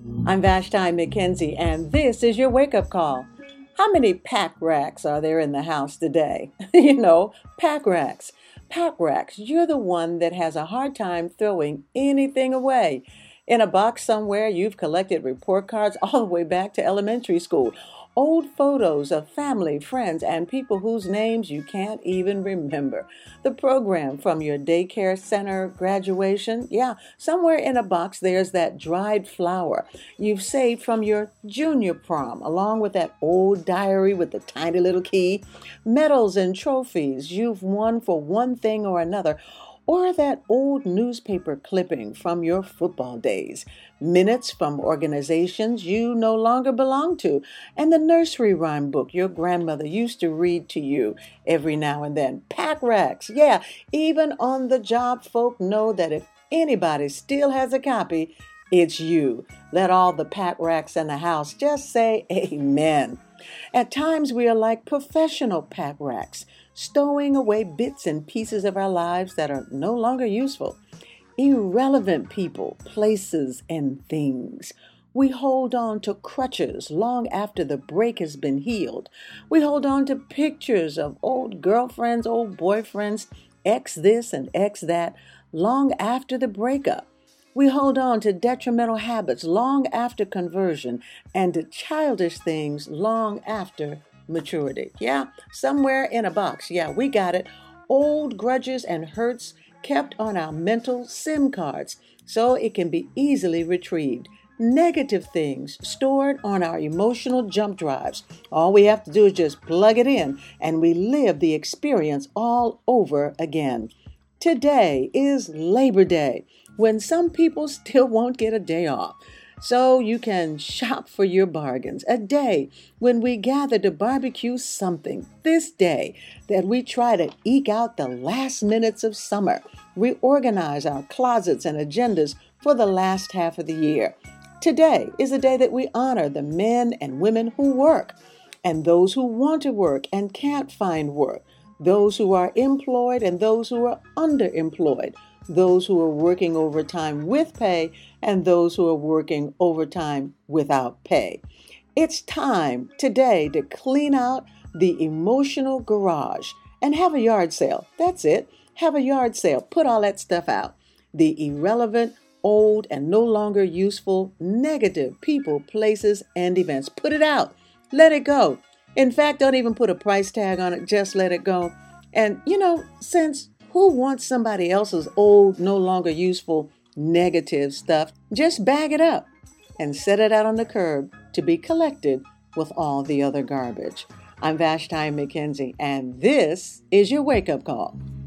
I'm Vashti McKenzie, and this is your wake up call. How many pack racks are there in the house today? Pack racks. Pack racks, you're the one that has a hard time throwing anything away. In a box somewhere, you've collected report cards all the way back to elementary school. Old photos of family, friends, and people whose names you can't even remember. The program from your daycare center graduation. Yeah, somewhere in a box there's that dried flower you've saved from your junior prom, along with that old diary with the tiny little key, medals and trophies you've won for one thing or another, or that old newspaper clipping from your football days, minutes from organizations you no longer belong to, and the nursery rhyme book your grandmother used to read to you every now and then. Pack racks, yeah, even on the job, folk know that if anybody still has a copy, it's you. Let all the pack racks in the house just say amen. At times we are like professional pack racks, stowing away bits and pieces of our lives that are no longer useful. Irrelevant people, places, and things. We hold on to crutches long after the break has been healed. We hold on to pictures of old girlfriends, old boyfriends, ex this and ex that, long after the breakup. We hold on to detrimental habits long after conversion and to childish things long after maturity. Yeah, somewhere in a box. Yeah, we got it. Old grudges and hurts kept on our mental SIM cards so it can be easily retrieved. Negative things stored on our emotional jump drives. All we have to do is just plug it in and we live the experience all over again. Today is Labor Day, when some people still won't get a day off. So you can shop for your bargains. A day when we gather to barbecue something. This day that we try to eke out the last minutes of summer. Reorganize our closets and agendas for the last half of the year. Today is a day that we honor the men and women who work and those who want to work and can't find work. Those who are employed and those who are underemployed, those who are working overtime with pay and those who are working overtime without pay. It's time today to clean out the emotional garage and have a yard sale. That's it. Have a yard sale. Put all that stuff out. The irrelevant, old, and no longer useful, negative people, places, and events. Put it out. Let it go. In fact, don't even put a price tag on it. Just let it go. And, since who wants somebody else's old, no longer useful, negative stuff, just bag it up and set it out on the curb to be collected with all the other garbage. I'm Vashti McKenzie, and this is your wake-up call.